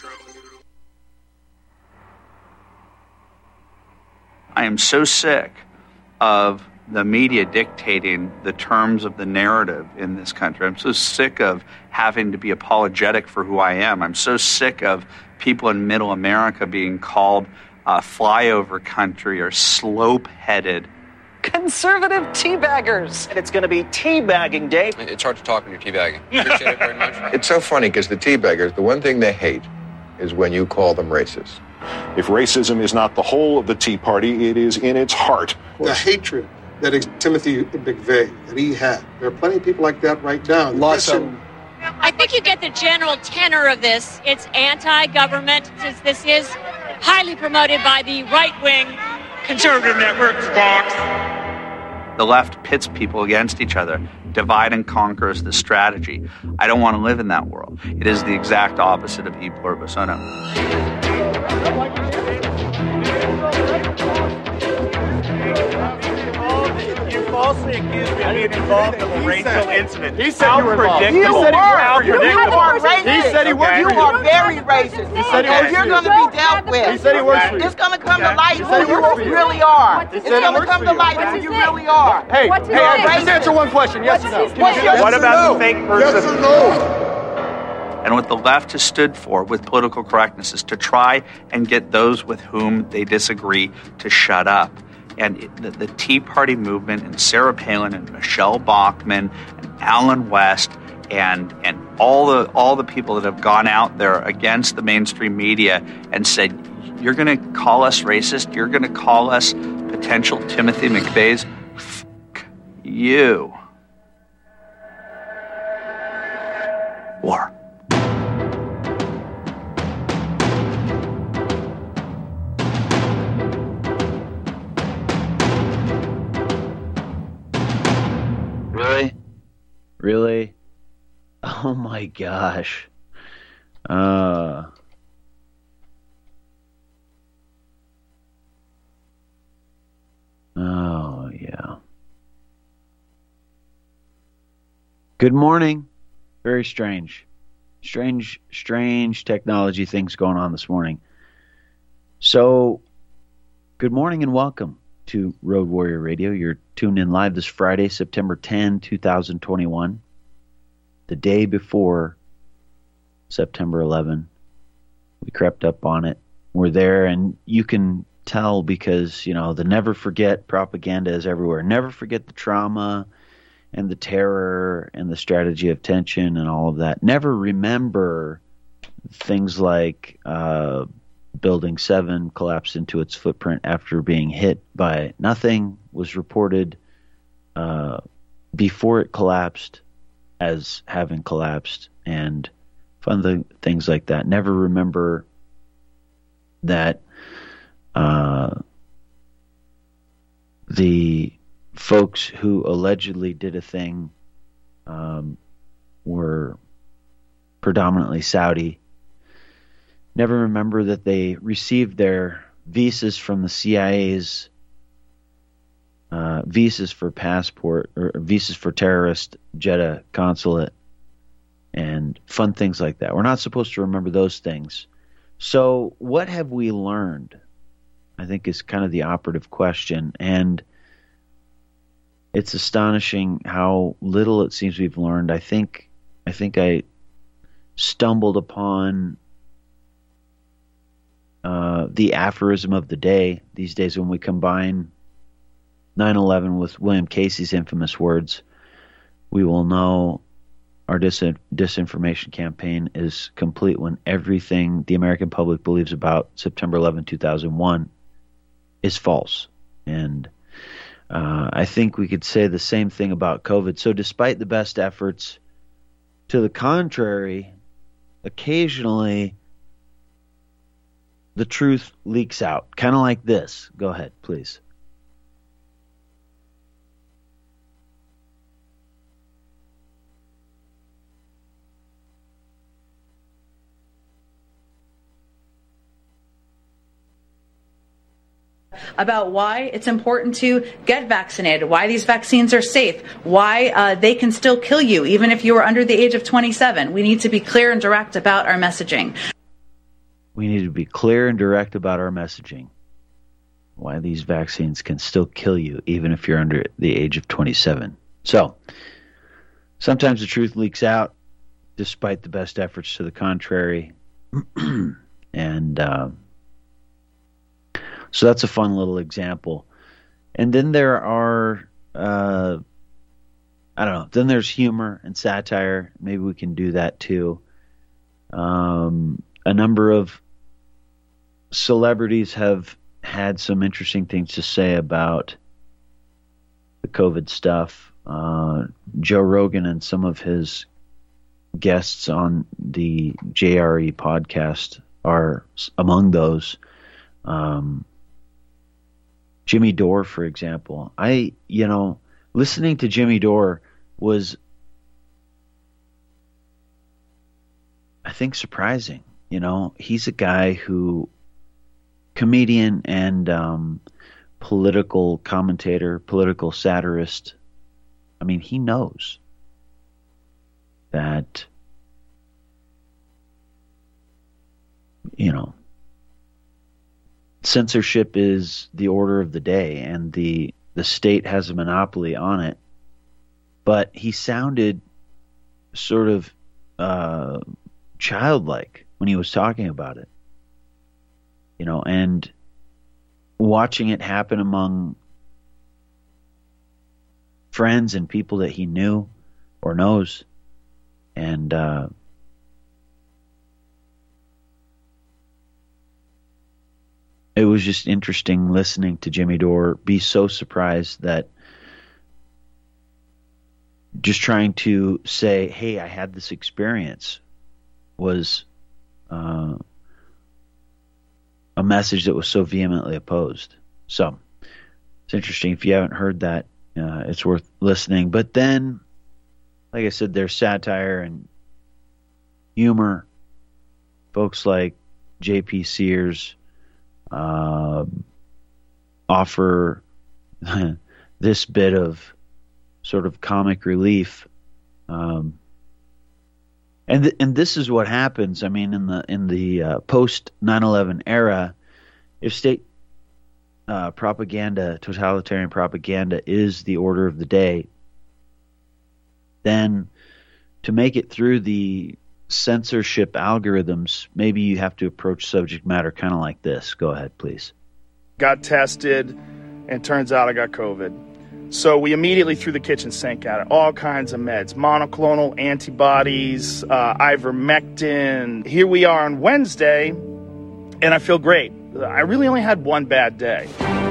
I am so sick of the media dictating the terms of the narrative in this country. I'm so sick of having to be apologetic for who I am. I'm so sick of people in middle America being called flyover country or slope-headed. Conservative teabaggers. And it's going to be teabagging day. It's hard to talk when you're teabagging. Appreciate it very much. It's so funny because the teabaggers, the one thing they hate is when you call them racist. If racism is not the whole of the Tea Party, it is in its heart. The hatred that Timothy McVeigh, that he had. There are plenty of people like that right now. Lots of them. I think you get the general tenor of this. It's anti-government. This is highly promoted by the right-wing conservative networks, Fox. The left pits people against each other. Divide and conquer is the strategy. I don't want to live in that world. It is the exact opposite of e pluribus unum. You falsely accused me of being involved in a racial incident. He said you were involved. You are racist. He said he worked for you. You are very racist. He said he worked for you. You're going to be dealt with. He said he works for you. It's going to come to light who you really are. It's going to come to light who you really are. Hey, just answer one question. Yes or no? What about the fake person? Yes or no? And what the left has stood for with political correctness is to try and get those with whom they disagree to shut up. And the Tea Party movement and Sarah Palin and Michelle Bachmann and Alan West and all the people that have gone out there against the mainstream media and said, you're going to call us racist, you're going to call us potential Timothy McVeighs, fuck you. War. Really? Oh my gosh. Oh yeah. Good morning. Very strange. Strange technology things going on this morning. So, good morning and welcome to Road Warrior Radio. You're tuned in live this Friday, September 10, 2021, the day before September 11. We crept up on it. We're there, and you can tell because, the never forget propaganda is everywhere. Never forget the trauma and the terror and the strategy of tension and all of that. Never remember things like Building 7 collapsed into its footprint after being hit by nothing, was reported before it collapsed as having collapsed, and fun things like that. Never remember that the folks who allegedly did a thing were predominantly Saudi. Never remember that they received their visas from the CIA's visas for passport or visas for terrorist Jeddah consulate and fun things like that. We're not supposed to remember those things. So what have we learned? I think is kind of the operative question, and it's astonishing how little it seems we've learned. I think I stumbled upon the aphorism of the day these days when we combine 9/11 with William Casey's infamous words. We will know our disinformation campaign is complete when everything the American public believes about September 11, 2001 is false. And I think we could say the same thing about COVID. So despite the best efforts to the contrary, occasionally the truth leaks out, kind of like this. Go ahead, please. About why it's important to get vaccinated, why these vaccines are safe, why they can still kill you even if you are under the age of 27. We need to be clear and direct about our messaging. we need to be clear and direct about our messaging. Why these vaccines can still kill you even if you're under the age of 27. So, sometimes the truth leaks out despite the best efforts to the contrary. And so that's a fun little example. And then there are, I don't know, then there's humor and satire. Maybe we can do that too. A number of celebrities have had some interesting things to say about the COVID stuff. Joe Rogan and some of his guests on the JRE podcast are among those. Jimmy Dore, for example. Listening to Jimmy Dore was, I think, surprising. He's a guy who, comedian and political commentator, political satirist. I mean, he knows that, censorship is the order of the day, and the state has a monopoly on it. But he sounded sort of childlike when he was talking about it, and watching it happen among friends and people that he knew or knows. And it was just interesting listening to Jimmy Dore be so surprised that just trying to say, hey, I had this experience was a message that was so vehemently opposed. So it's interesting. If you haven't heard that, it's worth listening. But then, like I said, there's satire and humor. Folks like J.P. Sears offer this bit of sort of comic relief, and this is what happens. I mean, in the post 9/11 era, if state propaganda, totalitarian propaganda, is the order of the day, then to make it through the censorship algorithms, maybe you have to approach subject matter kind of like this. Go ahead, please. Got tested, and turns out I got COVID. So we immediately threw the kitchen sink at it. All kinds of meds, monoclonal antibodies, ivermectin. Here we are on Wednesday, and I feel great. I really only had one bad day.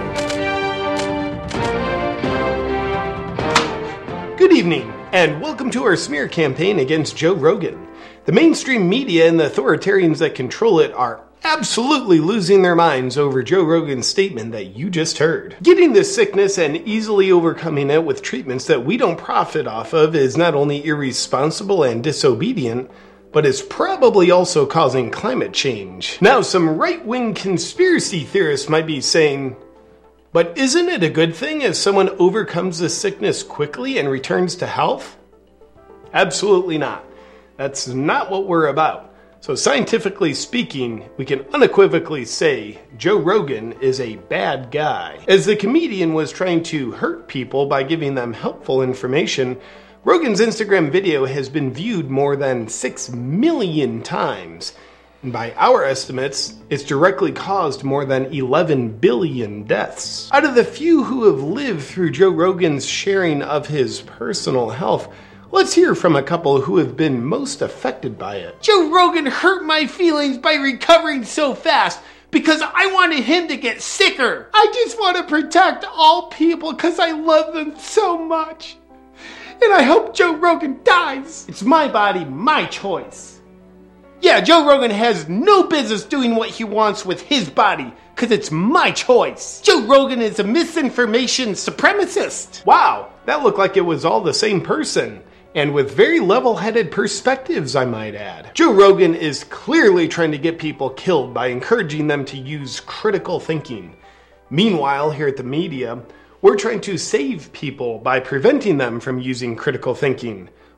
Good evening, and welcome to our smear campaign against Joe Rogan. The mainstream media and the authoritarians that control it are absolutely losing their minds over Joe Rogan's statement that you just heard. Getting this sickness and easily overcoming it with treatments that we don't profit off of is not only irresponsible and disobedient, but is probably also causing climate change. Now, some right-wing conspiracy theorists might be saying, but isn't it a good thing if someone overcomes this sickness quickly and returns to health? Absolutely not. That's not what we're about. So scientifically speaking, we can unequivocally say Joe Rogan is a bad guy. As the comedian was trying to hurt people by giving them helpful information, Rogan's Instagram video has been viewed more than 6 million times. And by our estimates, it's directly caused more than 11 billion deaths. Out of the few who have lived through Joe Rogan's sharing of his personal health, let's hear from a couple who have been most affected by it. Joe Rogan hurt my feelings by recovering so fast because I wanted him to get sicker. I just want to protect all people because I love them so much. And I hope Joe Rogan dies. It's my body, my choice. Yeah, Joe Rogan has no business doing what he wants with his body because it's my choice. Joe Rogan is a misinformation supremacist. Wow, that looked like it was all the same person. And with very level-headed perspectives, I might add. Joe Rogan is clearly trying to get people killed by encouraging them to use critical thinking. Meanwhile, here at the media, we're trying to save people by preventing them from using critical thinking.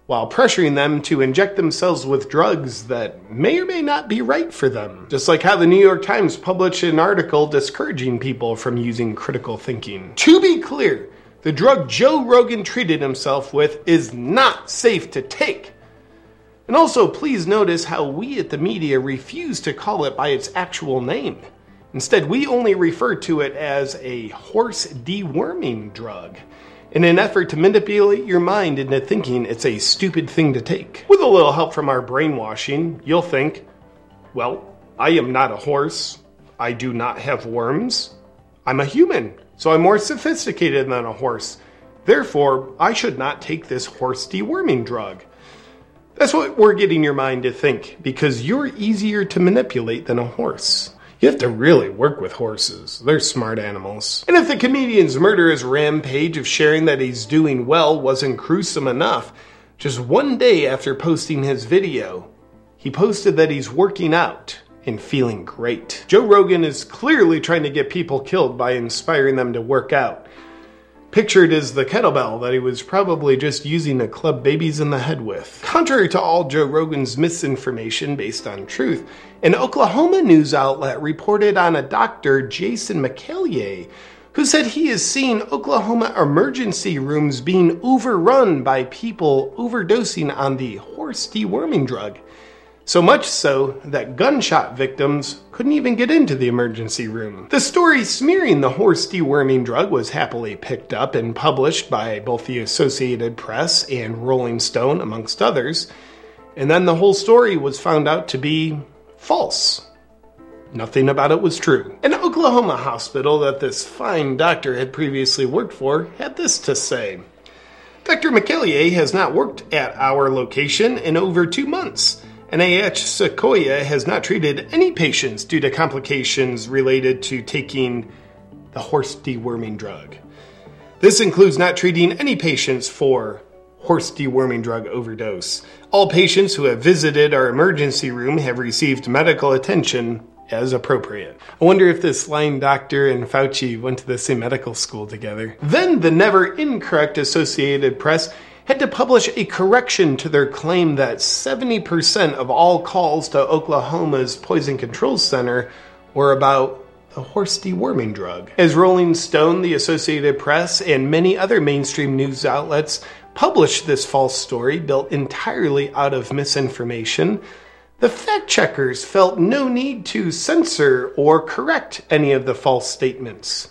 while pressuring them to inject themselves with drugs that may or may not be right for them. Just like how the New York Times published an article discouraging people from using critical thinking. To be clear, the drug Joe Rogan treated himself with is not safe to take. And also, please notice how we at the media refuse to call it by its actual name. Instead, we only refer to it as a horse deworming drug, in an effort to manipulate your mind into thinking it's a stupid thing to take. With a little help from our brainwashing, you'll think, well, I am not a horse. I do not have worms. I'm a human, so I'm more sophisticated than a horse. Therefore, I should not take this horse deworming drug. That's what we're getting your mind to think, because you're easier to manipulate than a horse. You have to really work with horses. They're smart animals. And if the comedian's murderous rampage of sharing that he's doing well wasn't gruesome enough, just one day after posting his video, he posted that he's working out and feeling great. Joe Rogan is clearly trying to get people killed by inspiring them to work out. Pictured as the kettlebell that he was probably just using to club babies in the head with. Contrary to all Joe Rogan's misinformation based on truth, an Oklahoma news outlet reported on a Dr. Jason McEllier, who said he is seeing Oklahoma emergency rooms being overrun by people overdosing on the horse deworming drug. So much so that gunshot victims couldn't even get into the emergency room. The story smearing the horse deworming drug was happily picked up and published by both the Associated Press and Rolling Stone, amongst others. And then the whole story was found out to be false. Nothing about it was true. An Oklahoma hospital that this fine doctor had previously worked for had this to say. Dr. McEllier has not worked at our location in over 2 months. NIH Sequoia has not treated any patients due to complications related to taking the horse deworming drug. This includes not treating any patients for horse deworming drug overdose. All patients who have visited our emergency room have received medical attention as appropriate. I wonder if this lying doctor and Fauci went to the same medical school together. Then the never incorrect Associated Press had to publish a correction to their claim that 70% of all calls to Oklahoma's Poison Control Center were about the horse deworming drug. As Rolling Stone, the Associated Press, and many other mainstream news outlets published this false story built entirely out of misinformation, the fact checkers felt no need to censor or correct any of the false statements.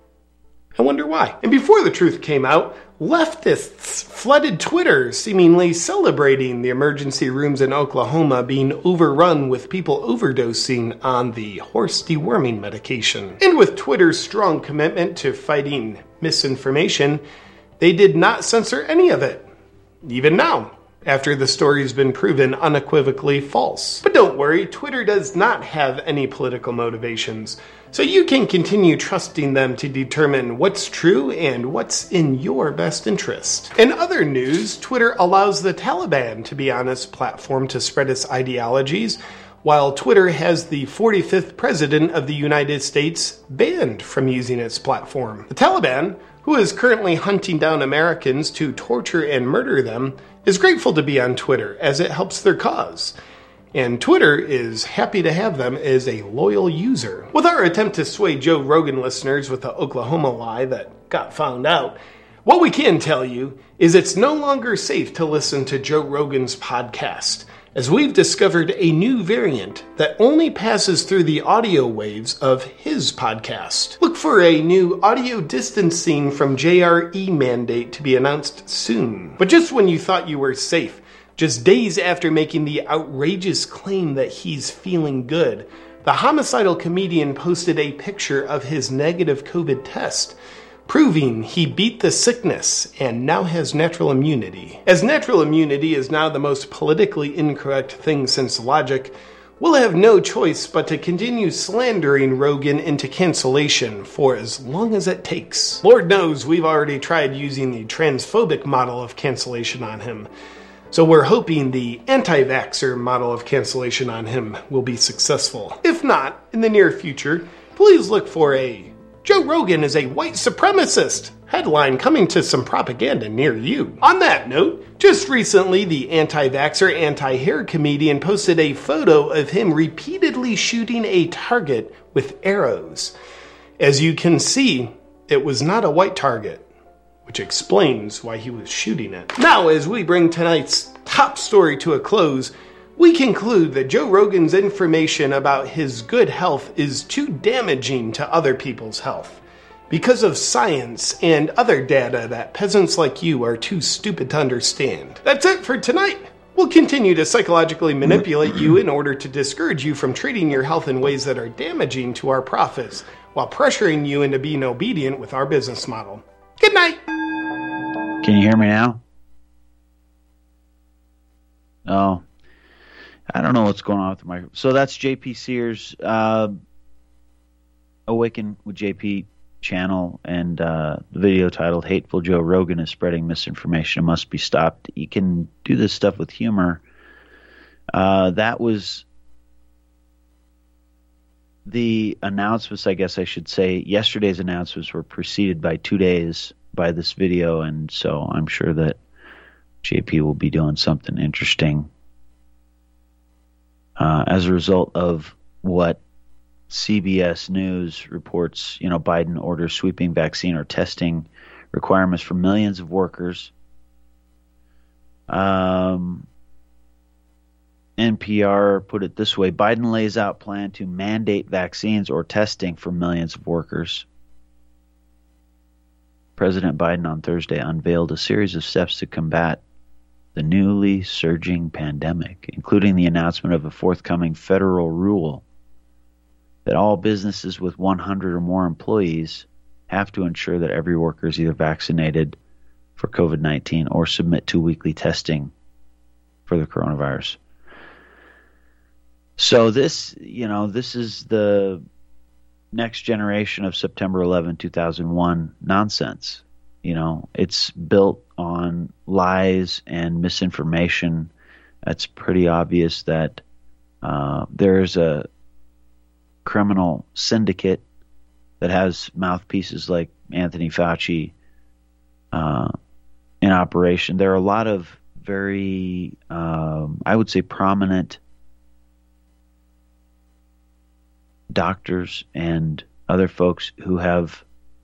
I wonder why. And before the truth came out, leftists flooded Twitter, seemingly celebrating the emergency rooms in Oklahoma being overrun with people overdosing on the horse deworming medication. And with Twitter's strong commitment to fighting misinformation, they did not censor any of it. Even now, after the story's been proven unequivocally false. But don't worry, Twitter does not have any political motivations, so you can continue trusting them to determine what's true and what's in your best interest. In other news, Twitter allows the Taliban to be on its platform to spread its ideologies, while Twitter has the 45th president of the United States banned from using its platform. The Taliban, who is currently hunting down Americans to torture and murder them, is grateful to be on Twitter as it helps their cause. And Twitter is happy to have them as a loyal user. With our attempt to sway Joe Rogan listeners with the Oklahoma lie that got found out, what we can tell you is it's no longer safe to listen to Joe Rogan's podcast, as we've discovered a new variant that only passes through the audio waves of his podcast. Look for a new audio distancing from JRE mandate to be announced soon. But just when you thought you were safe, just days after making the outrageous claim that he's feeling good, the homicidal comedian posted a picture of his negative COVID test, proving he beat the sickness and now has natural immunity. As natural immunity is now the most politically incorrect thing since logic, we'll have no choice but to continue slandering Rogan into cancellation for as long as it takes. Lord knows we've already tried using the transphobic model of cancellation on him, so we're hoping the anti-vaxxer model of cancellation on him will be successful. If not, in the near future, please look for a Joe Rogan is a white supremacist. Headline coming to some propaganda near you. On that note, just recently the anti-vaxxer, anti-hair comedian posted a photo of him repeatedly shooting a target with arrows. As you can see, it was not a white target, which explains why he was shooting it. Now, as we bring tonight's top story to a close, we conclude that Joe Rogan's information about his good health is too damaging to other people's health because of science and other data that peasants like you are too stupid to understand. That's it for tonight. We'll continue to psychologically manipulate you in order to discourage you from treating your health in ways that are damaging to our profits, while pressuring you into being obedient with our business model. Good night. Can you hear me now? Oh, I don't know what's going on with the microphone. So that's JP Sears, Awaken with JP channel, and the video titled "Hateful Joe Rogan is Spreading Misinformation and Must Be Stopped." You can do this stuff with humor. That was the announcements, I guess I should say. Yesterday's announcements were preceded by 2 days by this video, and so I'm sure that JP will be doing something interesting as a result of what CBS News reports. Biden orders sweeping vaccine or testing requirements for millions of workers. NPR put it this way: Biden lays out plan to mandate vaccines or testing for millions of workers. President Biden on Thursday unveiled a series of steps to combat the newly surging pandemic, including the announcement of a forthcoming federal rule that all businesses with 100 or more employees have to ensure that every worker is either vaccinated for COVID-19 or submit to weekly testing for the coronavirus. So this is the next generation of September 11, 2001 nonsense. It's built on lies and misinformation. It's pretty obvious that there's a criminal syndicate that has mouthpieces like Anthony Fauci in operation. There are a lot of very, I would say, prominent doctors and other folks who have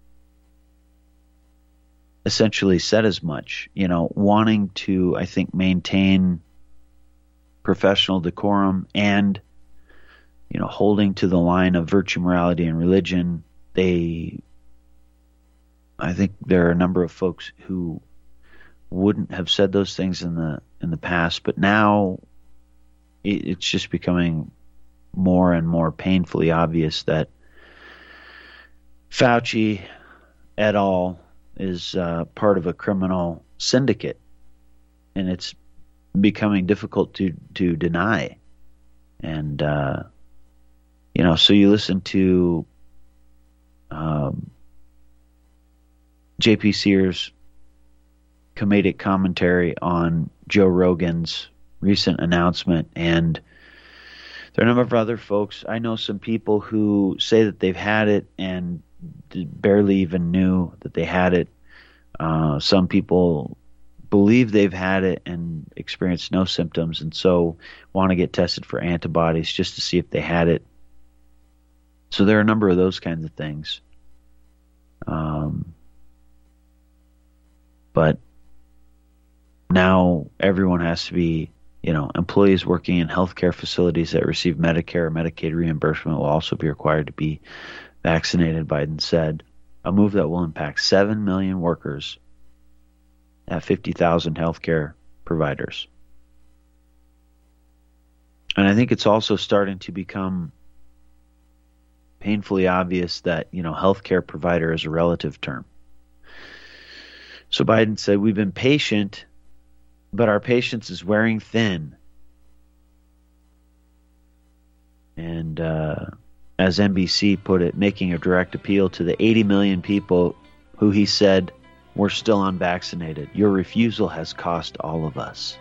essentially said as much, wanting to, I think, maintain professional decorum and, holding to the line of virtue, morality, and religion. I think there are a number of folks who wouldn't have said those things in the past, but now it's just becoming more and more painfully obvious that Fauci et al. Is part of a criminal syndicate, and it's becoming difficult to deny. And so you listen to JP Sears' comedic commentary on Joe Rogan's recent announcement, and there are a number of other folks. I know some people who say that they've had it and barely even knew that they had it. Some people believe they've had it and experienced no symptoms, and so want to get tested for antibodies just to see if they had it. So there are a number of those kinds of things. But now everyone has to be, employees working in healthcare facilities that receive Medicare or Medicaid reimbursement will also be required to be vaccinated, Biden said, a move that will impact 7 million workers at 50,000 healthcare providers. And I think it's also starting to become painfully obvious that, healthcare provider is a relative term. So Biden said, we've been patient, but our patience is wearing thin. And as NBC put it, making a direct appeal to the 80 million people who he said were still unvaccinated. Your refusal has cost all of us.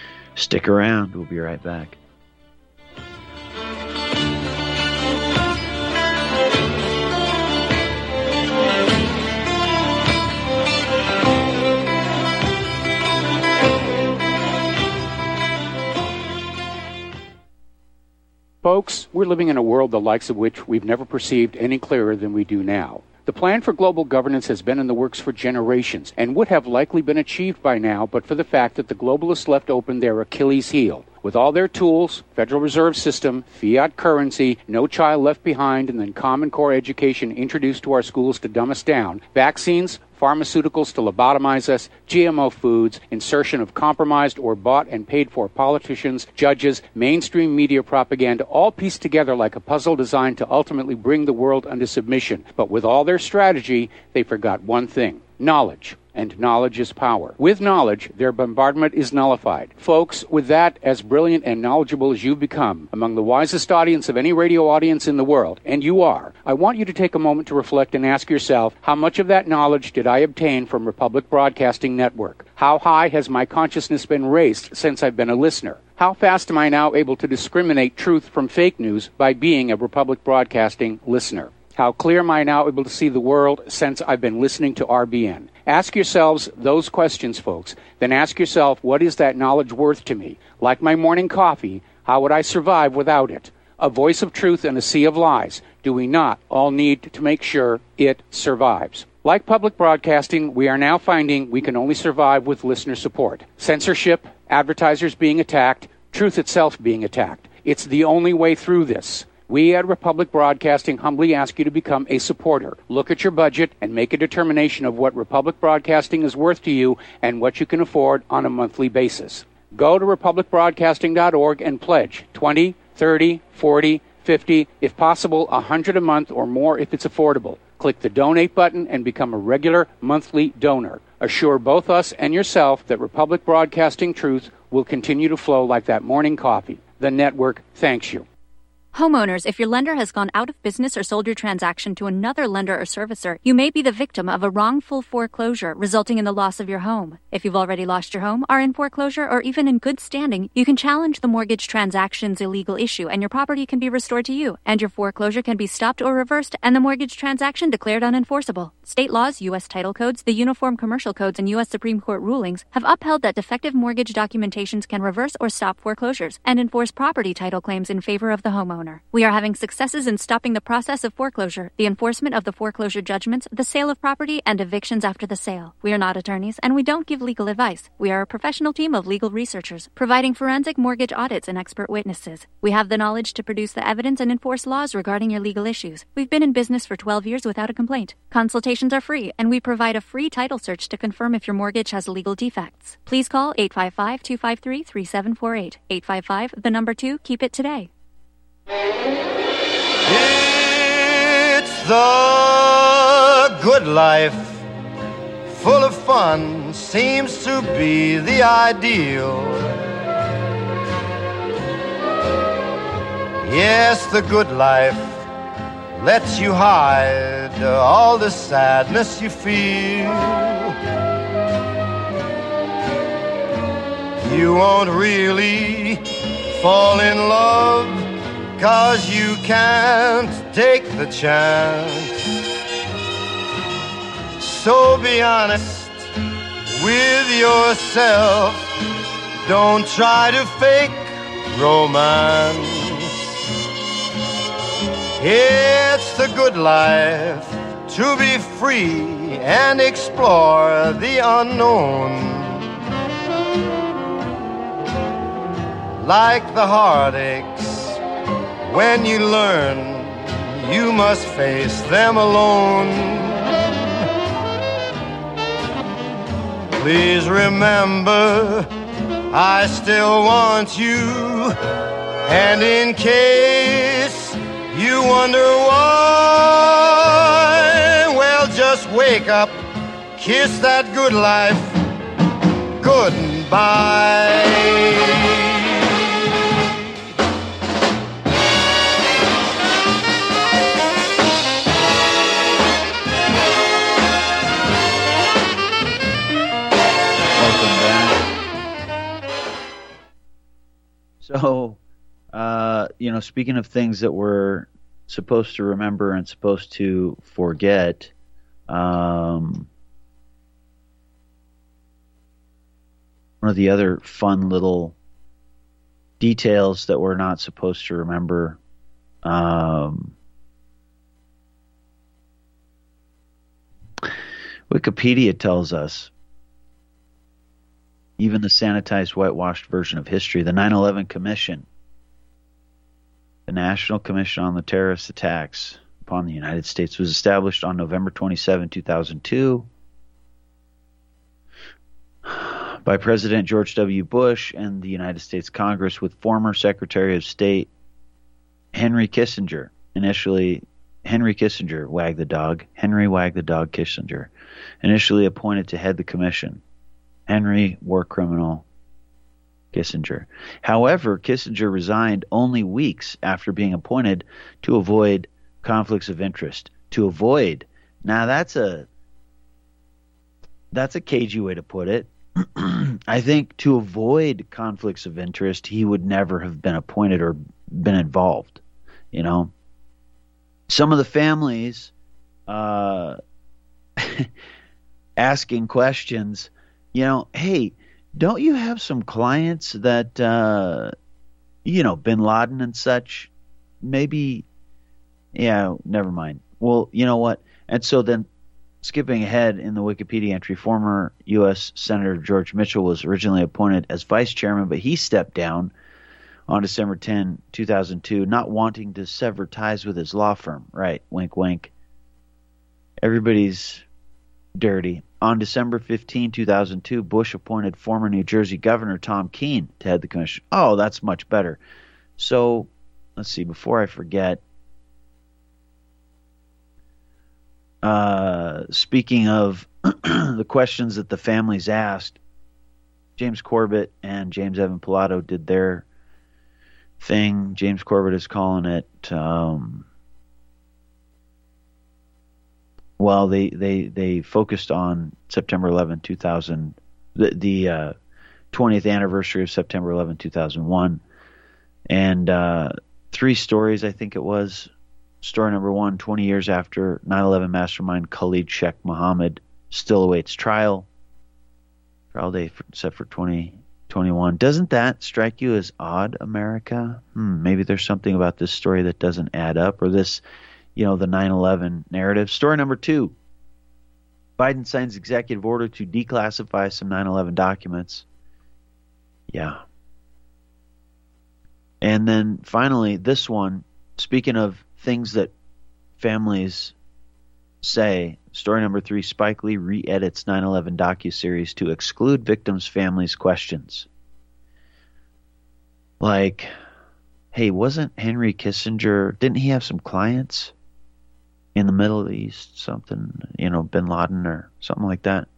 Stick around. We'll be right back. Folks, we're living in a world the likes of which we've never perceived any clearer than we do now. The plan for global governance has been in the works for generations and would have likely been achieved by now but for the fact that the globalists left open their Achilles heel. With all their tools, Federal Reserve System, fiat currency, no child left behind, and then Common Core education introduced to our schools to dumb us down, vaccines, pharmaceuticals to lobotomize us, GMO foods, insertion of compromised or bought and paid for politicians, judges, mainstream media propaganda, all pieced together like a puzzle designed to ultimately bring the world under submission. But with all their strategy, they forgot one thing: knowledge. And knowledge is power. With knowledge, their bombardment is nullified. Folks, with that, as brilliant and knowledgeable as you've become, among the wisest audience of any radio audience in the world, and you are, I want you to take a moment to reflect and ask yourself, how much of that knowledge did I obtain from Republic Broadcasting Network? How high has my consciousness been raised since I've been a listener? How fast am I now able to discriminate truth from fake news by being a Republic Broadcasting listener? How clear am I now able to see the world since I've been listening to RBN? Ask yourselves those questions, folks. Then ask yourself, what is that knowledge worth to me? Like my morning coffee, how would I survive without it? A voice of truth in a sea of lies. Do we not all need to make sure it survives? Like public broadcasting, we are now finding we can only survive with listener support. Censorship, advertisers being attacked, truth itself being attacked. It's the only way through this. We at Republic Broadcasting humbly ask you to become a supporter. Look at your budget and make a determination of what Republic Broadcasting is worth to you and what you can afford on a monthly basis. Go to republicbroadcasting.org and pledge $20, $30, $40, $50, if possible, $100 a month or more if it's affordable. Click the donate button and become a regular monthly donor. Assure both us and yourself that Republic Broadcasting truth will continue to flow like that morning coffee. The network thanks you. Homeowners, if your lender has gone out of business or sold your transaction to another lender or servicer, you may be the victim of a wrongful foreclosure resulting in the loss of your home. If you've already lost your home, are in foreclosure, or even in good standing, you can challenge the mortgage transaction's illegal issue and your property can be restored to you, and your foreclosure can be stopped or reversed and the mortgage transaction declared unenforceable. State laws, U.S. title codes, the Uniform Commercial Codes, and U.S. Supreme Court rulings have upheld that defective mortgage documentations can reverse or stop foreclosures and enforce property title claims in favor of the homeowner. We are having successes in stopping the process of foreclosure, the enforcement of the foreclosure judgments, the sale of property, and evictions after the sale. We are not attorneys, and we don't give legal advice. We are a professional team of legal researchers, providing forensic mortgage audits and expert witnesses. We have the knowledge to produce the evidence and enforce laws regarding your legal issues. We've been in business for 12 years without a complaint. Consultations are free, and we provide a free title search to confirm if your mortgage has legal defects. Please call 855-253-3748. 855, 2, keep it today. It's the good life, full of fun, seems to be the ideal. Yes, the good life lets you hide all the sadness you feel. You won't really fall in love, 'cause you can't take the chance. So be honest with yourself. Don't try to fake romance. It's the good life to be free and explore the unknown. Like the heartaches, when you learn, you must face them alone. Please remember, I still want you. And in case you wonder why, well, just wake up, kiss that good life goodbye. So, speaking of things that we're supposed to remember and supposed to forget, one of the other fun little details that we're not supposed to remember. Wikipedia tells us, even the sanitized, whitewashed version of history, the 9/11 Commission, the National Commission on the Terrorist Attacks upon the United States, was established on November 27, 2002 by President George W. Bush and the United States Congress, with former Secretary of State Henry Kissinger, initially Henry Kissinger, Wag the Dog Kissinger, initially appointed to head the commission. Henry, war criminal, Kissinger. However, Kissinger resigned only weeks after being appointed to avoid conflicts of interest. To avoid. Now that's a cagey way to put it. I think to avoid conflicts of interest, he would never have been appointed or been involved. You know, some of the families asking questions, you know, hey, don't you have some clients that, you know, bin Laden and such? Maybe, yeah, never mind. Well, you know what? And so then, skipping ahead in the Wikipedia entry, former U.S. Senator George Mitchell was originally appointed as vice chairman, but he stepped down on December 10, 2002, not wanting to sever ties with his law firm. Right, wink, wink. Everybody's dirty. On December 15, 2002, Bush appointed former New Jersey Governor Tom Keene to head the commission. Oh, that's much better. So, let's see, before I forget, speaking of the questions that the families asked, James Corbett and James Evan Pilato did their thing. James Corbett is calling it, well, they focused on September 11, 2000, the 20th anniversary of September 11, 2001, and 3 stories, I think it was. Story number 1, 20 years after 9/11 mastermind Khalid Sheikh Mohammed still awaits trial. Trial date set for 2021. Doesn't that strike you as odd, America? Maybe there's something about this story that doesn't add up, or this, you know, the 9/11 narrative. Story number 2. Biden signs executive order to declassify some 9/11 documents. Yeah. And then finally, this one, speaking of things that families say, story number 3, Spike Lee re-edits 9/11 docuseries to exclude victims' families' questions. Like, hey, wasn't Henry Kissinger, didn't he have some clients in the Middle East, something, you know, bin Laden or something like that?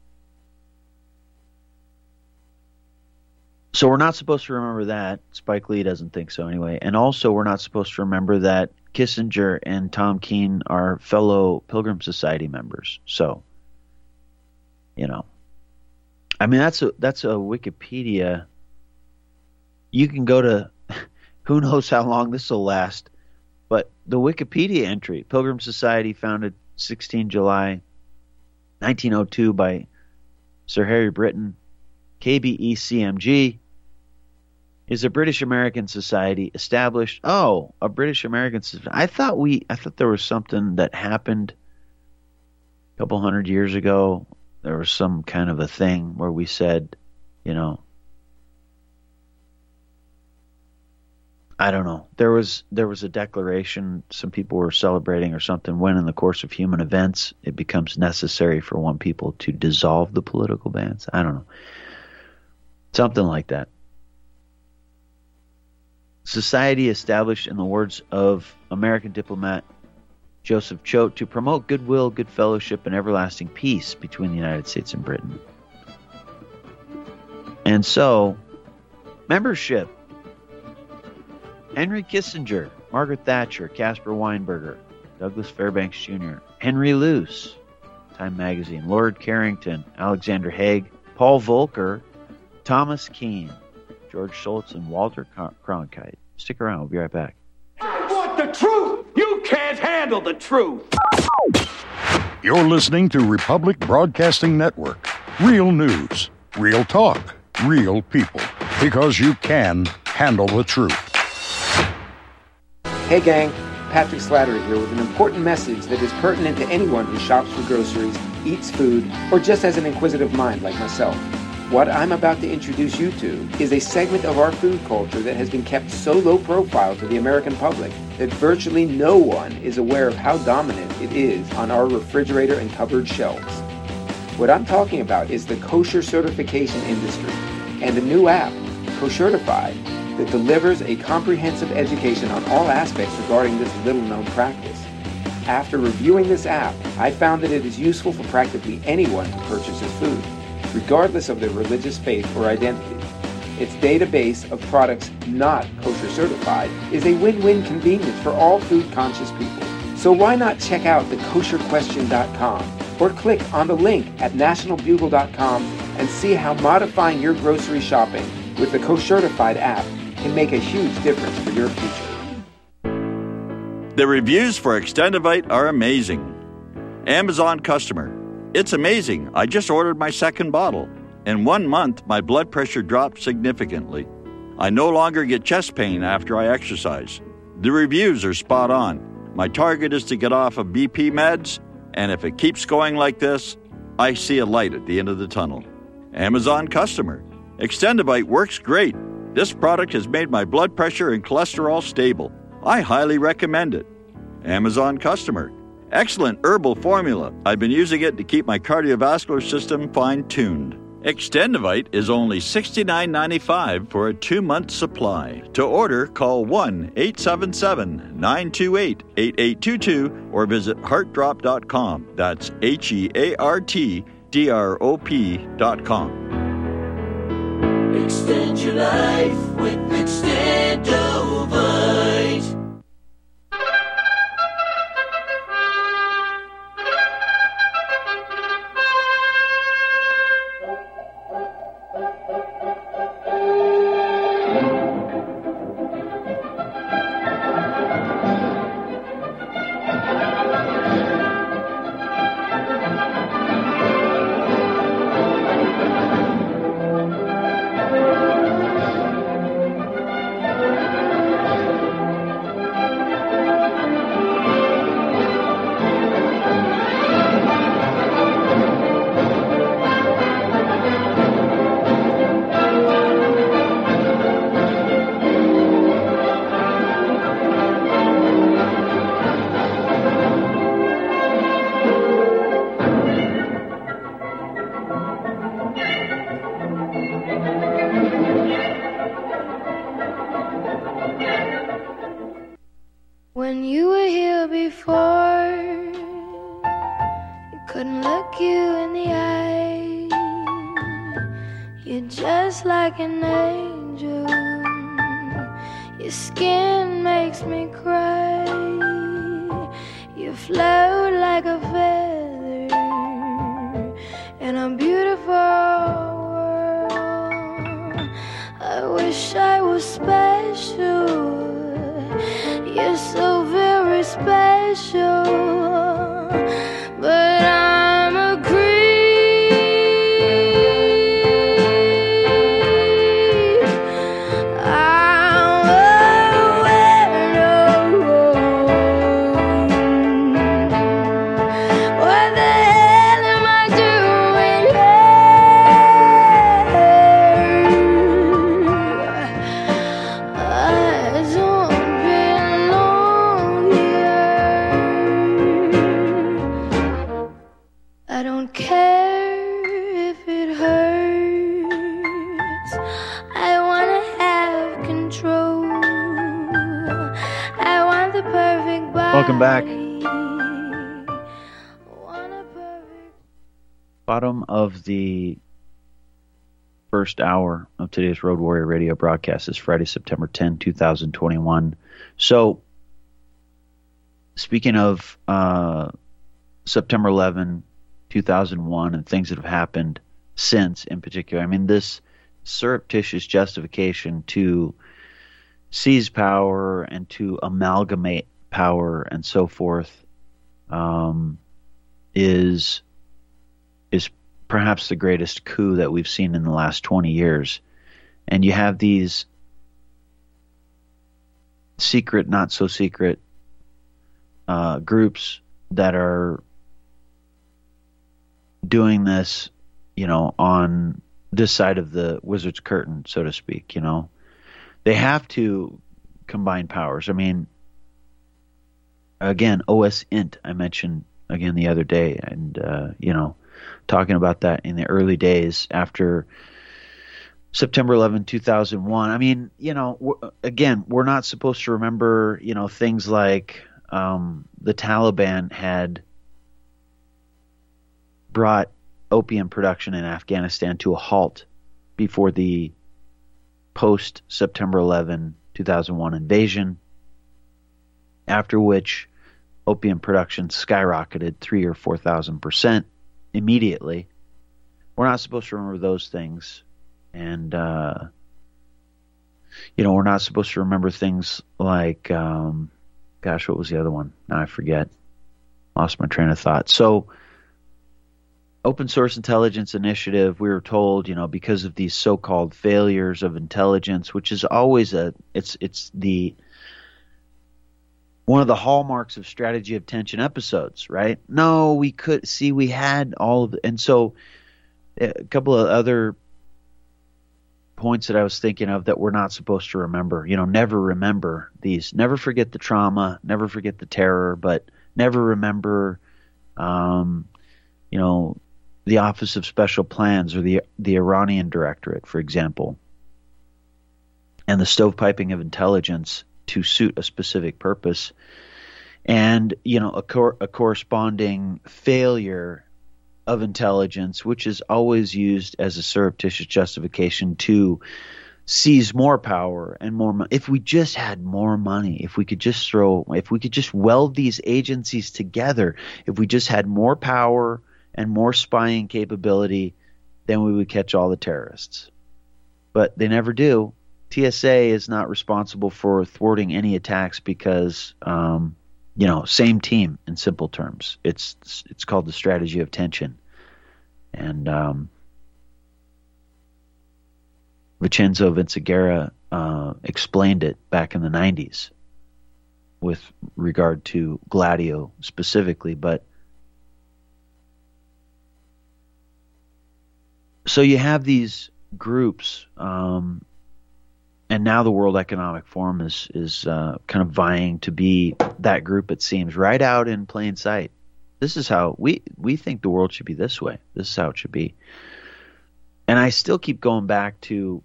So we're not supposed to remember that. Spike Lee doesn't think so anyway. And also we're not supposed to remember that Kissinger and Tom Keene are fellow Pilgrim Society members. So, you know, I mean, that's a Wikipedia. You can go to, who knows how long this will last, but the Wikipedia entry, Pilgrim Society founded 16 July 1902 by Sir Harry Britton, KBECMG, is a British American society established. Oh, a British American society. I thought there was something that happened a couple hundred years ago. There was some kind of a thing where we said, you know, I don't know. There was a declaration some people were celebrating or something, when in the course of human events it becomes necessary for one people to dissolve the political bands. I don't know. Something like that. Society established, in the words of American diplomat Joseph Choate, to promote goodwill, good fellowship, and everlasting peace between the United States and Britain. And so, membership: Henry Kissinger, Margaret Thatcher, Caspar Weinberger, Douglas Fairbanks Jr., Henry Luce, Time Magazine, Lord Carrington, Alexander Haig, Paul Volcker, Thomas Keene, George Shultz, and Walter Cronkite. Stick around. We'll be right back. I want the truth. You can't handle the truth. You're listening to Republic Broadcasting Network. Real news, real talk, real people. Because you can handle the truth. Hey gang, Patrick Slattery here with an important message that is pertinent to anyone who shops for groceries, eats food, or just has an inquisitive mind like myself. What I'm about to introduce you to is a segment of our food culture that has been kept so low profile to the American public that virtually no one is aware of how dominant it is on our refrigerator and cupboard shelves. What I'm talking about is the kosher certification industry and a new app, Koshertified, that delivers a comprehensive education on all aspects regarding this little-known practice. After reviewing this app, I found that it is useful for practically anyone who purchases food, regardless of their religious faith or identity. Its database of products not kosher certified is a win-win convenience for all food-conscious people. So why not check out thekosherquestion.com or click on the link at nationalbugle.com and see how modifying your grocery shopping with the Koshertified app can make a huge difference for your future. The reviews for Extendivite are amazing. Amazon customer. It's amazing. I just ordered my second bottle. In 1 month, my blood pressure dropped significantly. I no longer get chest pain after I exercise. The reviews are spot on. My target is to get off of BP meds, and if it keeps going like this, I see a light at the end of the tunnel. Amazon customer. Extendivite works great. This product has made my blood pressure and cholesterol stable. I highly recommend it. Amazon customer. Excellent herbal formula. I've been using it to keep my cardiovascular system fine-tuned. Extendivite is only $69.95 for a 2-month supply. To order, call 1-877-928-8822 or visit heartdrop.com. That's HEARTDROP.com. Extend your life with Extendovite. When you were here before, couldn't look you in the eye. You're just like an angel. Your skin makes me cry. You float like a feather in a beautiful world. I wish I was special. You're so very special, but I'm a creep. I'm a weirdo. What the hell am I doing here? I don't I don't care if it hurts. I wanna have control. I want the perfect body. Welcome back. Bottom of the first hour of today's Road Warrior Radio broadcast is Friday, September 10, 2021. So, speaking of September 11, 2001 and things that have happened since in particular, I mean, this surreptitious justification to seize power and to amalgamate power and so forth is perhaps the greatest coup that we've seen in the last 20 years. And you have these secret, not so secret groups that are doing this, on this side of the wizard's curtain, so to speak. They have to combine powers. I mean, again, OS Int I mentioned again the other day, and talking about that in the early days after September 11, 2001. I mean, again, we're not supposed to remember, things like the Taliban had brought opium production in Afghanistan to a halt before the post-September 11, 2001 invasion, after which opium production skyrocketed 3,000 or 4,000% immediately. We're not supposed to remember those things. And, we're not supposed to remember things like, what was the other one? Now I forget. Lost my train of thought. So, Open Source Intelligence Initiative, we were told, because of these so-called failures of intelligence, which is always it's one of the hallmarks of Strategy of Tension episodes, right? No, we had all of it. And so a couple of other points that I was thinking of that we're not supposed to remember, never remember these. Never forget the trauma, never forget the terror, but never remember, the Office of Special Plans or the Iranian Directorate, for example, and the stovepiping of intelligence to suit a specific purpose, and a corresponding failure of intelligence, which is always used as a surreptitious justification to seize more power and more money. If we just had more money, if we could just weld these agencies together, if we just had more power and more spying capability, then we would catch all the terrorists. But they never do. TSA is not responsible for thwarting any attacks because, same team in simple terms. It's called the Strategy of Tension. And Vincenzo Vinciguerra explained it back in the 90s with regard to Gladio specifically, but so you have these groups, and now the World Economic Forum is kind of vying to be that group, it seems, right out in plain sight. This is how we think the world should be this way. This is how it should be. And I still keep going back to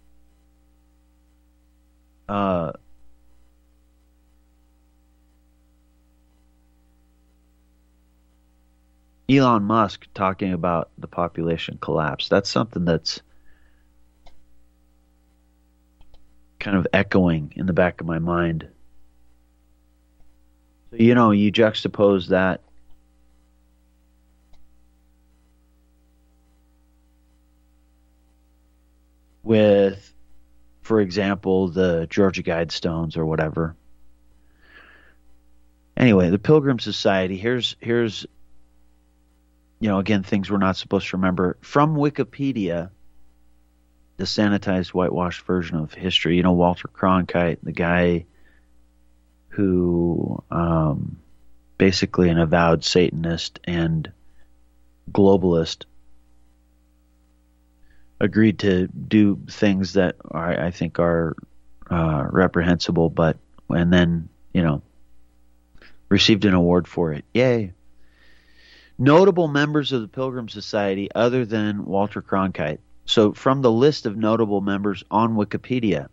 Elon Musk talking about the population collapse. That's something that's kind of echoing in the back of my mind. So, you juxtapose that with, for example, the Georgia Guidestones or whatever. Anyway, the Pilgrim Society, here's again, things we're not supposed to remember. From Wikipedia, the sanitized, whitewashed version of history, Walter Cronkite, the guy who basically an avowed Satanist and globalist, agreed to do things that I think are reprehensible, and then, received an award for it. Yay. Notable members of the Pilgrim Society other than Walter Cronkite. So from the list of notable members on Wikipedia,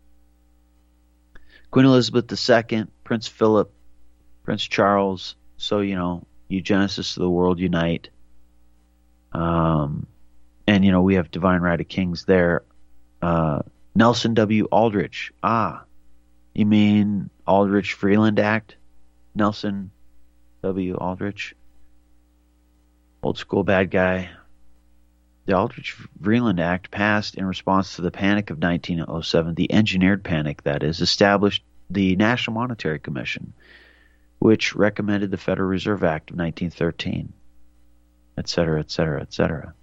Queen Elizabeth II, Prince Philip, Prince Charles, so, eugenicists of the world unite. And, we have Divine Right of Kings there. Nelson W. Aldrich. You mean Aldrich Vreeland Act? Nelson W. Aldrich. Old school bad guy. The Aldrich Vreeland Act passed in response to the Panic of 1907, the engineered panic, that is, established the National Monetary Commission, which recommended the Federal Reserve Act of 1913, et cetera, et cetera, et cetera.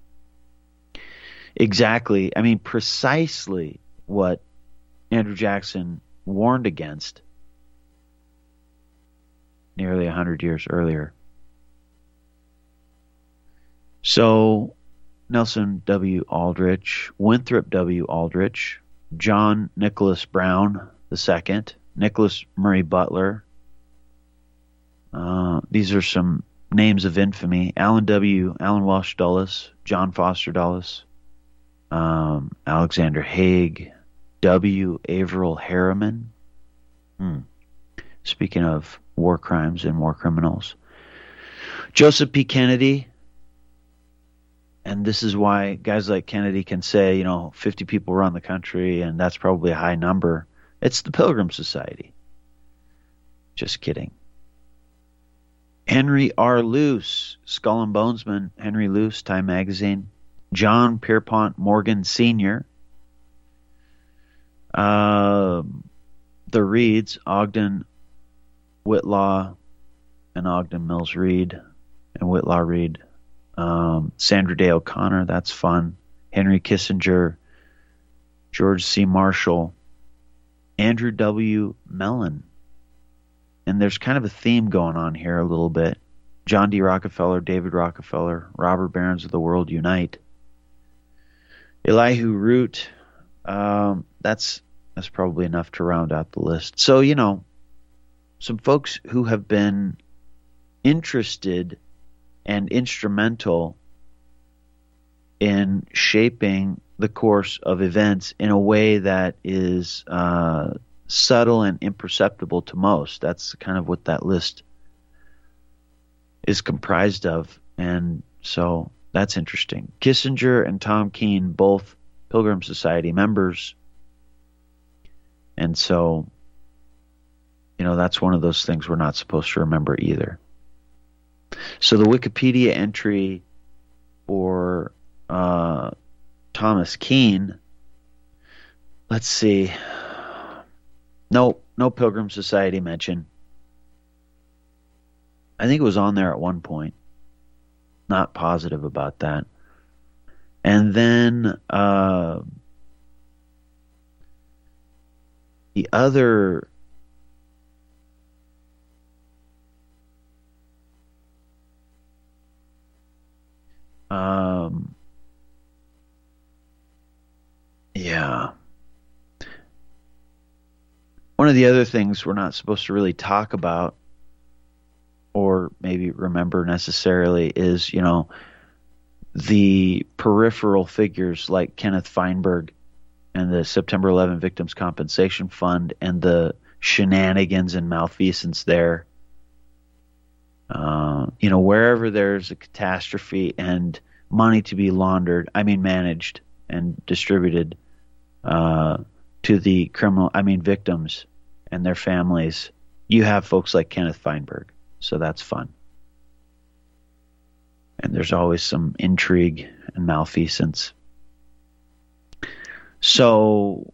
Exactly, precisely what Andrew Jackson warned against nearly 100 years earlier. So Nelson W. Aldrich, Winthrop W. Aldrich, John Nicholas Brown II, Nicholas Murray Butler. These are some names of infamy. Alan Welsh Dulles, John Foster Dulles, Alexander Haig, W. Averill Harriman. Speaking of war crimes and war criminals. Joseph P. Kennedy. And this is why guys like Kennedy can say, 50 people run the country, and that's probably a high number. It's the Pilgrim Society. Just kidding. Henry R. Luce, Skull and Bonesman, Henry Luce, Time Magazine. John Pierpont Morgan Sr. The Reeds, Ogden Whitlaw and Ogden Mills Reed and Whitlaw Reed. Sandra Day O'Connor, that's fun. Henry Kissinger, George C. Marshall, Andrew W. Mellon. And there's kind of a theme going on here a little bit. John D. Rockefeller, David Rockefeller, Robert Barons of the World Unite. Elihu Root, that's probably enough to round out the list. So, some folks who have been interested and instrumental in shaping the course of events in a way that is subtle and imperceptible to most. That's kind of what that list is comprised of. And so that's interesting. Kissinger and Tom Keene, both Pilgrim Society members. And so, that's one of those things we're not supposed to remember either. So the Wikipedia entry for Thomas Keene, let's see. No Pilgrim Society mention. I think it was on there at one point. Not positive about that. And then the other one of the other things we're not supposed to really talk about or maybe remember necessarily is, the peripheral figures like Kenneth Feinberg and the September 11 Victims Compensation Fund and the shenanigans and malfeasance there. Wherever there's a catastrophe and money to be managed and distributed to the victims and their families, you have folks like Kenneth Feinberg. So that's fun. And there's always some intrigue and malfeasance. So,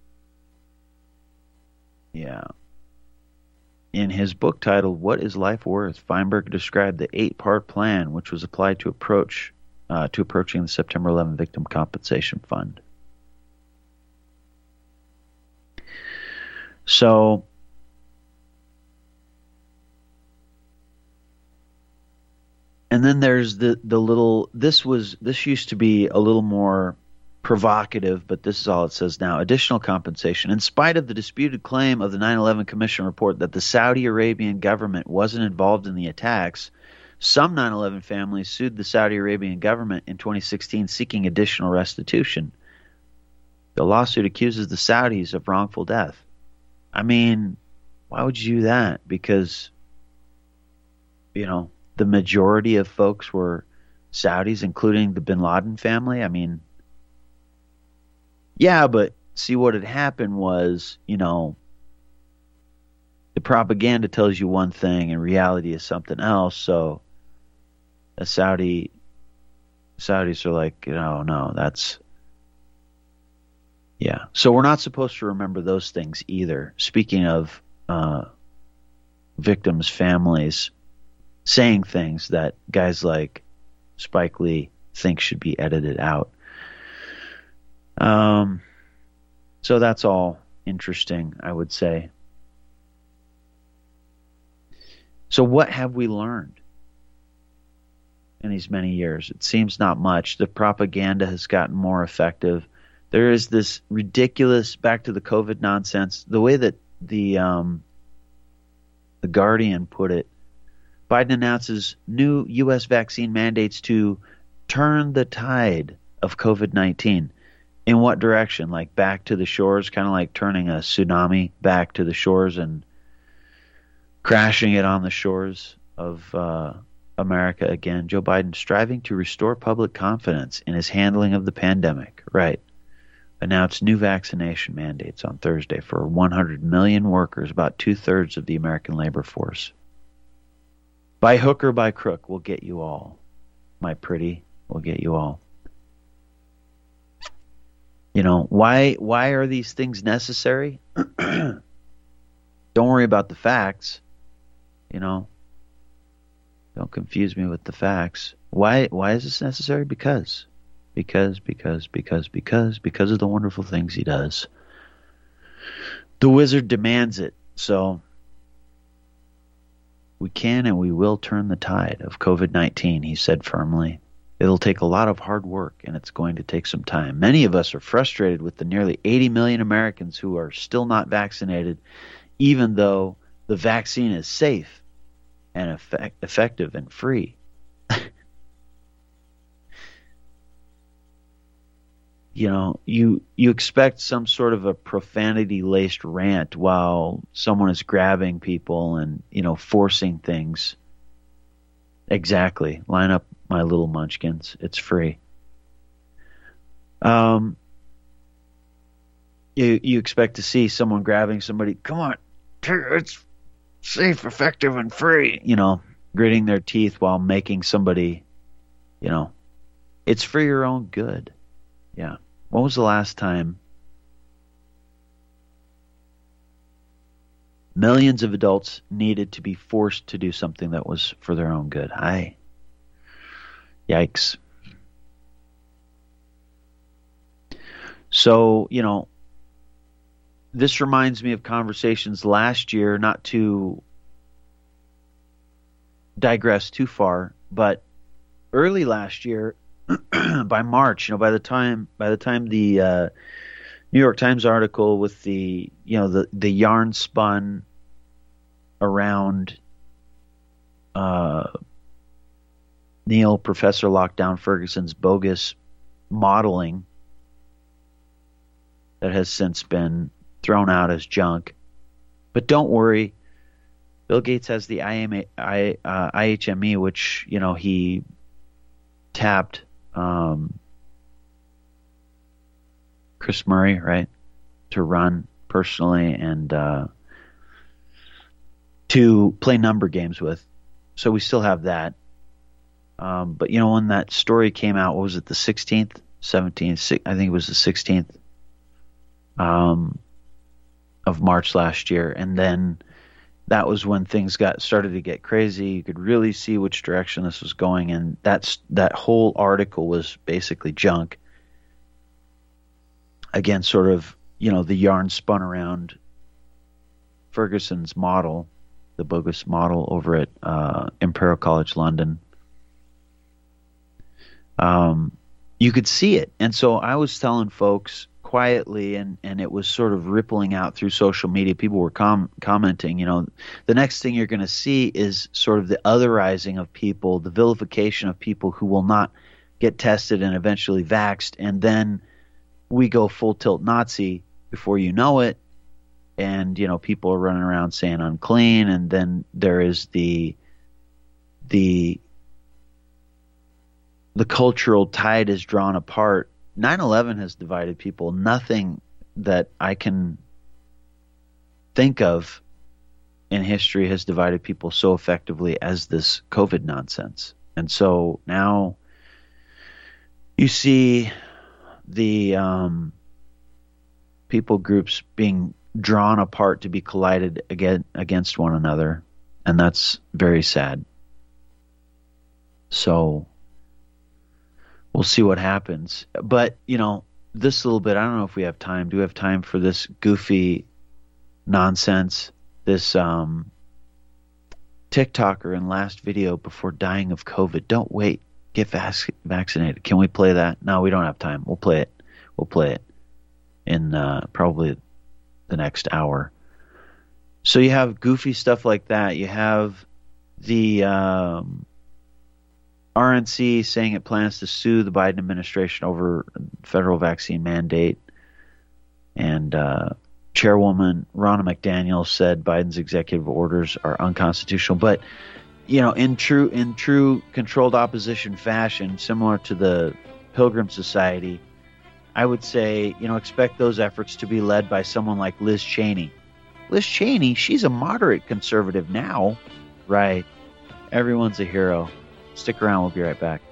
yeah. In his book titled What is Life Worth?, Feinberg described the 8-part plan which was applied to approaching the September 11 Victim Compensation Fund. So, and then there's the little, this used to be a little more provocative, but this is all it says now. Additional compensation. In spite of the disputed claim of the 9/11 Commission report that the Saudi Arabian government wasn't involved in the attacks, some 9/11 families sued the Saudi Arabian government in 2016 seeking additional restitution. The lawsuit accuses the Saudis of wrongful death. Why would you do that? Because, the majority of folks were Saudis, including the bin Laden family. Yeah, but see, what had happened was, the propaganda tells you one thing and reality is something else. So the Saudis are like, no, that's, yeah. So we're not supposed to remember those things either. Speaking of victims' families saying things that guys like Spike Lee think should be edited out. So that's all interesting, I would say. So what have we learned in these many years? It seems not much. The propaganda has gotten more effective. There is this ridiculous, back to the COVID nonsense, the way that the Guardian put it, Biden announces new U.S. vaccine mandates to turn the tide of COVID-19. In what direction? Like back to the shores, kind of like turning a tsunami back to the shores and crashing it on the shores of America again. Joe Biden striving to restore public confidence in his handling of the pandemic. Right. Announced new vaccination mandates on Thursday for 100 million workers, about 2/3 of the American labor force. By hook or by crook, we'll get you all. My pretty, we'll get you all. You know, why are these things necessary? Don't worry about the facts. You know, don't confuse me with the facts. Why is this necessary? Because of the wonderful things he does. The wizard demands it. So we can and we will turn the tide of COVID-19, he said firmly. It'll take a lot of hard work, and it's going to take some time. Many of us are frustrated with the nearly 80 million Americans who are still not vaccinated, even though the vaccine is safe and effective and free. You know, you expect some sort of a profanity-laced rant while someone is grabbing people and, you know, forcing things. Exactly. Line up, my little munchkins. It's free. You expect to see someone grabbing somebody. Come on, it's safe, effective, and free. You know, gritting their teeth while making somebody, you know, it's for your own good. Yeah. When was the last time millions of adults needed to be forced to do something that was for their own good? Yikes. So, you know, this reminds me of conversations last year, not to digress too far, but early last year, by March, you know, by the time the New York Times article with the, you know, the yarn spun around Neil Professor Lockdown Ferguson's bogus modeling that has since been thrown out as junk. But don't worry, Bill Gates has the IHME, which, you know, he tapped Chris Murray, right, to run personally and to play number games with. So we still have that. But, you know, when that story came out, what was it, the 16th, 17th? I think it was the 16th of March last year. And then that was when things started to get crazy. You could really see which direction this was going, and that whole article was basically junk. Again, sort of, you know, the yarn spun around Ferguson's model, the bogus model over at Imperial College London. You could see it, and so I was telling folks quietly, and it was sort of rippling out through social media. People were commenting, you know, the next thing you're going to see is sort of the otherizing of people, the vilification of people who will not get tested and eventually vaxxed, and then we go full tilt Nazi before you know it, and, you know, people are running around saying unclean, and then there is the cultural tide is drawn apart. 9/11 has divided people. Nothing that I can think of in history has divided people so effectively as this COVID nonsense. And so now you see the people groups being drawn apart to be collided against one another, and that's very sad. So we'll see what happens. But, you know, this little bit, I don't know if we have time. Do we have time for this goofy nonsense? This TikToker in last video before dying of COVID. Don't wait. Get vaccinated. Can we play that? No, we don't have time. We'll play it. We'll play it in probably the next hour. So you have goofy stuff like that. You have the RNC saying it plans to sue the Biden administration over federal vaccine mandate. And Chairwoman Ronna McDaniel said Biden's executive orders are unconstitutional. But, in true controlled opposition fashion, similar to the Pilgrim Society, I would say, expect those efforts to be led by someone like Liz Cheney. Liz Cheney, she's a moderate conservative now. Right. Everyone's a hero. Stick around. We'll be right back.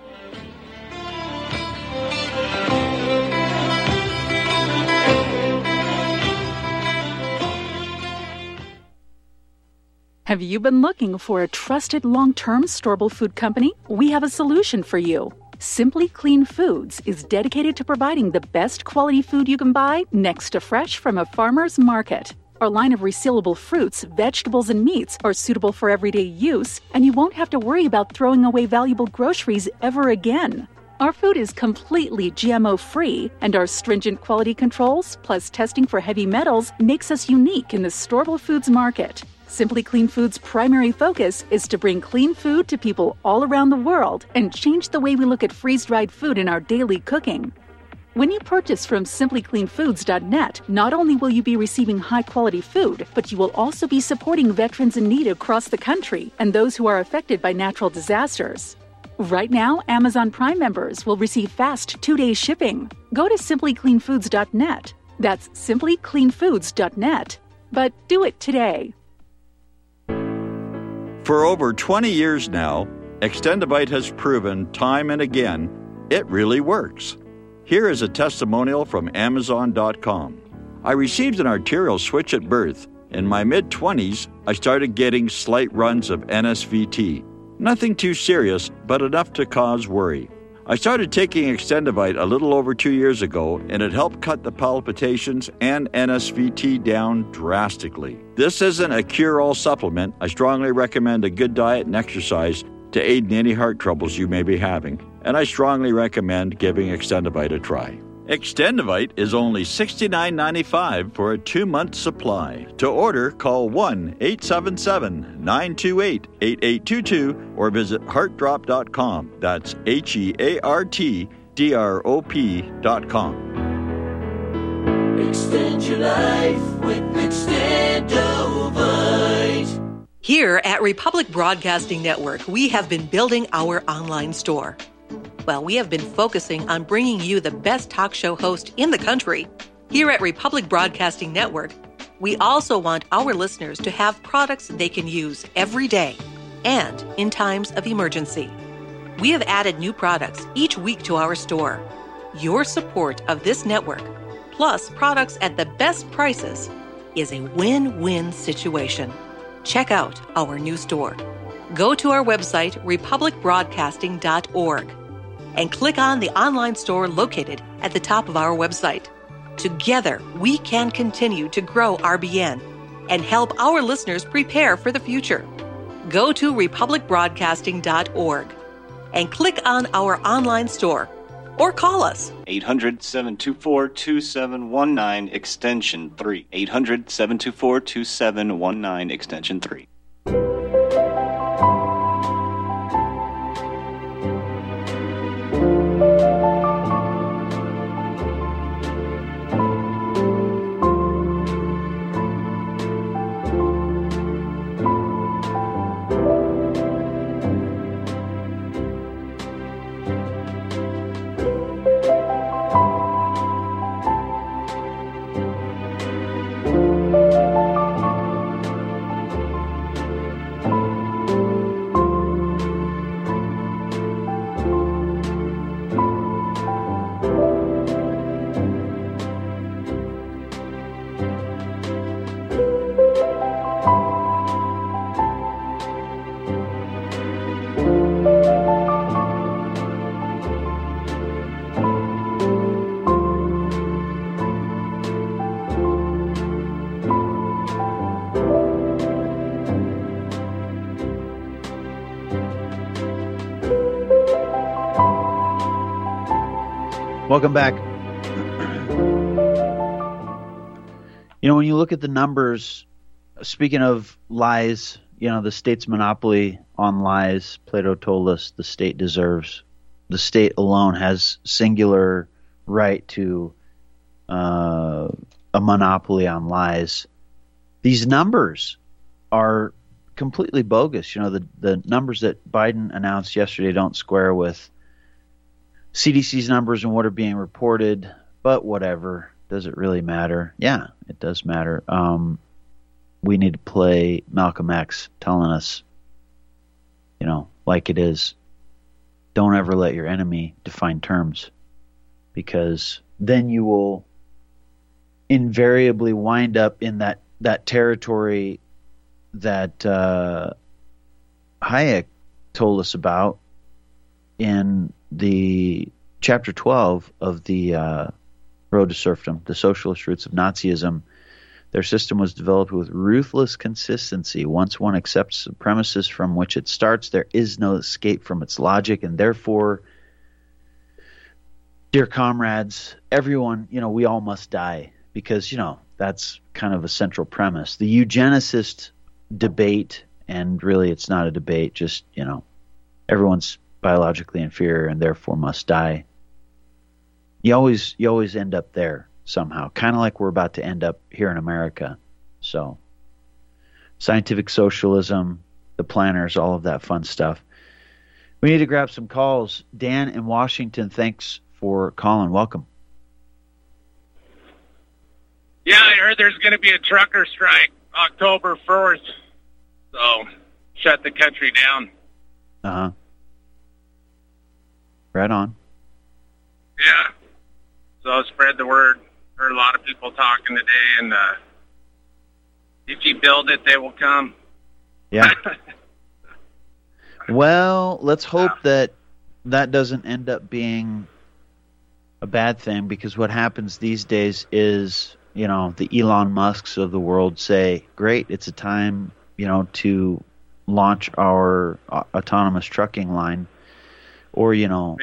Have you been looking for a trusted long-term storable food company? We have a solution for you. Simply Clean Foods is dedicated to providing the best quality food you can buy next to fresh from a farmer's market. Our line of resealable fruits, vegetables, and meats are suitable for everyday use, and you won't have to worry about throwing away valuable groceries ever again. Our food is completely GMO-free, and our stringent quality controls, plus testing for heavy metals, makes us unique in the storable foods market. Simply Clean Foods' primary focus is to bring clean food to people all around the world and change the way we look at freeze-dried food in our daily cooking. When you purchase from simplycleanfoods.net, not only will you be receiving high-quality food, but you will also be supporting veterans in need across the country and those who are affected by natural disasters. Right now, Amazon Prime members will receive fast 2-day shipping. Go to simplycleanfoods.net. That's simplycleanfoods.net. But do it today. For over 20 years now, Extendivite has proven time and again it really works. Here is a testimonial from Amazon.com. I received an arterial switch at birth. In my mid-20s, I started getting slight runs of NSVT. Nothing too serious, but enough to cause worry. I started taking Extendivite a little over 2 years ago, and it helped cut the palpitations and NSVT down drastically. This isn't a cure-all supplement. I strongly recommend a good diet and exercise to aid in any heart troubles you may be having, and I strongly recommend giving Extendivite a try. Extendivite is only $69.95 for a 2-month supply. To order, call 1-877-928-8822 or visit heartdrop.com. That's HEARTDROP.com. Extend your life with Extendivite. Here at Republic Broadcasting Network, we have been building our online store. Well, we have been focusing on bringing you the best talk show host in the country. Here at Republic Broadcasting Network, we also want our listeners to have products they can use every day and in times of emergency. We have added new products each week to our store. Your support of this network, plus products at the best prices, is a win-win situation. Check out our new store. Go to our website, republicbroadcasting.org. and click on the online store located at the top of our website. Together, we can continue to grow RBN and help our listeners prepare for the future. Go to republicbroadcasting.org and click on our online store or call us. 800-724-2719, extension 3. 800-724-2719, extension 3. Welcome back. You know, when you look at the numbers, speaking of lies, you know, the state's monopoly on lies, Plato told us the state deserves. The state alone has singular right to a monopoly on lies. These numbers are completely bogus. You know, the numbers that Biden announced yesterday don't square with CDC's numbers and what are being reported, but whatever. Does it really matter? Yeah, it does matter. We need to play Malcolm X telling us, you know, like it is. Don't ever let your enemy define terms, because then you will invariably wind up in that territory that Hayek told us about in the chapter 12 of the Road to Serfdom, the Socialist Roots of Nazism. Their system was developed with ruthless consistency. Once one accepts the premises from which it starts, there is no escape from its logic, and therefore, dear comrades, everyone, you know, we all must die, because, you know, that's kind of a central premise. The eugenicist debate, and really it's not a debate, just, you know, everyone's biologically inferior and therefore must die. You always end up there somehow, kind of like we're about to end up here in America. So, scientific socialism, the planners, all of that fun stuff. We need to grab some calls. Dan in Washington, thanks for calling. Welcome. Yeah, I heard there's going to be a trucker strike October 1st, so shut the country down. Uh-huh. Right on. Yeah. So spread the word. Heard a lot of people talking today, and if you build it, they will come. Yeah. Well, let's hope that doesn't end up being a bad thing, because what happens these days is, you know, the Elon Musks of the world say, great, it's a time, you know, to launch our autonomous trucking line, or, you know,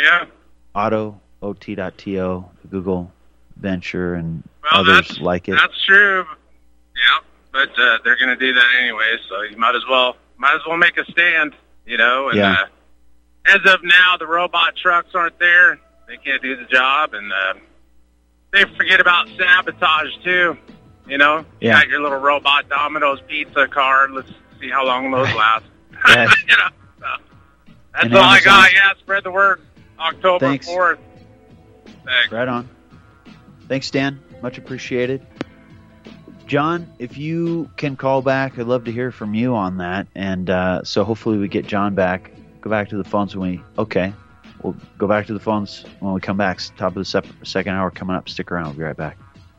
OT.to, Google venture, and others like it. That's true. Yeah, but they're going to do that anyway, so you might as well make a stand, you know. And as of now, the robot trucks aren't there. They can't do the job, and they forget about sabotage too. You know, you got your little robot Domino's pizza car. Let's see how long those last. You know, so that's all I got. Yeah, spread the word. October 4th. Thanks. Right on. Thanks, Dan. Much appreciated. John, if you can call back, I'd love to hear from you on that. And so hopefully we get John back. Go back to the phones when we'll go back to the phones when we come back. Top of the second hour coming up. Stick around. We'll be right back.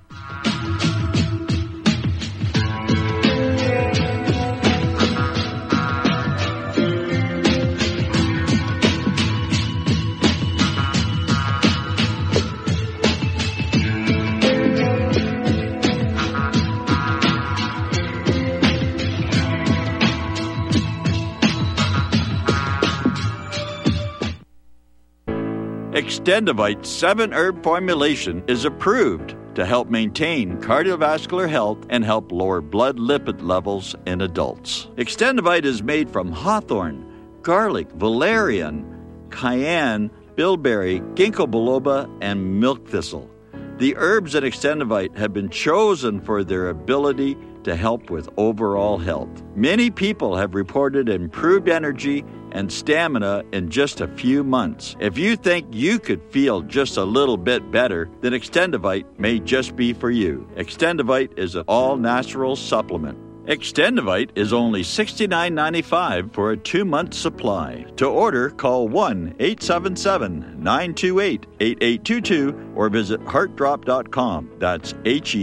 Extendivite 7-herb formulation is approved to help maintain cardiovascular health and help lower blood lipid levels in adults. Extendivite is made from hawthorn, garlic, valerian, cayenne, bilberry, ginkgo biloba, and milk thistle. The herbs in Extendivite have been chosen for their ability to help with overall health. Many people have reported improved energy and stamina in just a few months. If you think you could feel just a little bit better, then Extendivite may just be for you. Extendivite is an all-natural supplement. Extendivite is only $69.95 for a 2-month supply. To order, call 1-877-928-8822 or visit heartdrop.com. That's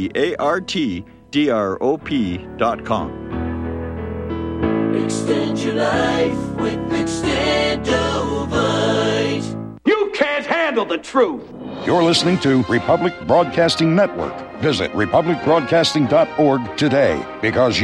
HEARTDROP.com. Extend your life with Extendovite. You can't handle the truth. You're listening to Republic Broadcasting Network. Visit republicbroadcasting.org today, because